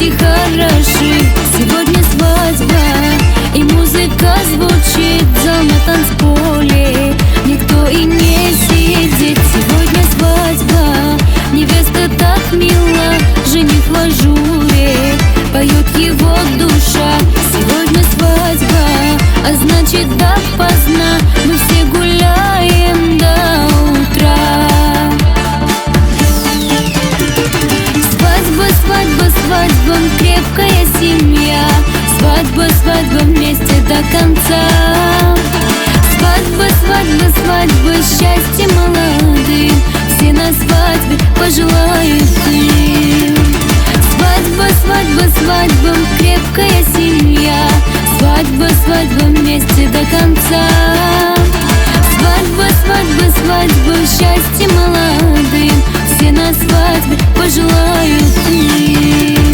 гости хороши. Сегодня свадьба, и музыка звучит, зал на танцполе, никто и не сидит. Сегодня свадьба, невеста так мила, жених в ажуре, поет его душа. Сегодня свадьба, а значит допоздна мы все гуляем до утра. Свадьба, свадьба, свадьба, крепкая семья. Свадьба, свадьба, вместе до конца. Свадьба, свадьба, свадьба, счастье молодым, все на свадьбе пожелают им. Свадьба, свадьба, свадьба, крепкая семья. Свадьба, свадьба, вместе до конца. Свадьба, свадьба, свадьба, счастье молодым, все на свадьбе пожелают им.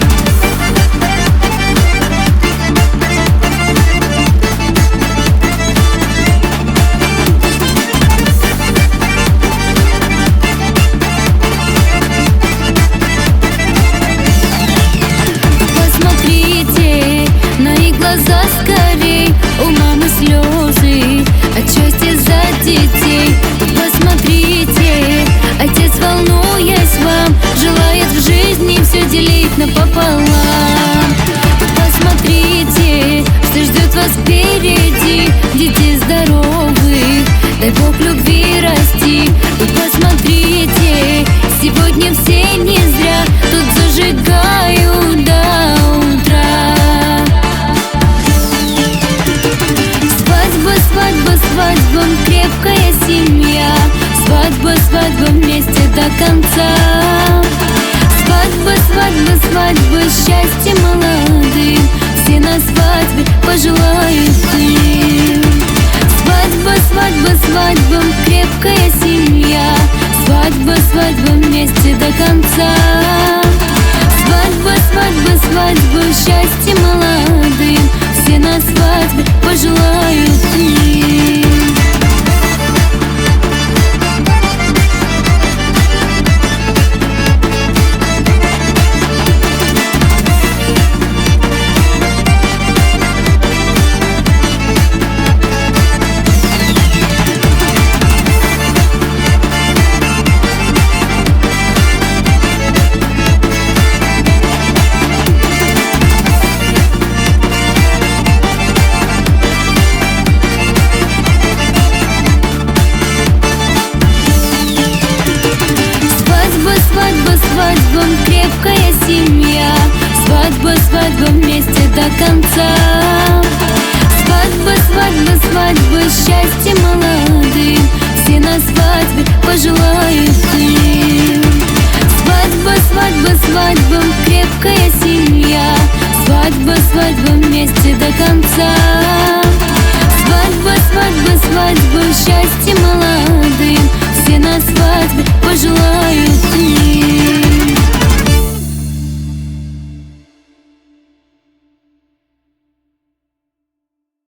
Глаза скорей, у мамы слезы от счастья за детей. Посмотрите, отец, волнуясь вам, желает в жизни все делить напополам. Посмотрите, что ждет вас впереди, детей здоровых, дай Бог любви расти. Посмотрите, сегодня все не зря тут зажигают до утра. Свадьба, свадьба, крепкая семья. Свадьба, свадьба, вместе до конца. Свадьба, свадьба, свадьба, счастье молодым, все на свадьбе пожелают им. Свадьба, свадьба, свадьба, крепкая семья. Свадьба, свадьба, вместе до конца. Свадьба, свадьба, свадьба, счастье молодым, все на свадьбе пожелают им. Свадьба, крепкая семья. Свадьба, свадьба, вместе до конца. Свадьба, свадьба, свадьба, счастье молодым, все на свадьбе пожелают им. Свадьба, свадьба, свадьба, крепкая семья. Свадьба, свадьба, вместе до конца. Свадьба, свадьба, свадьба, счастье молодым, все на свадьбе пожелают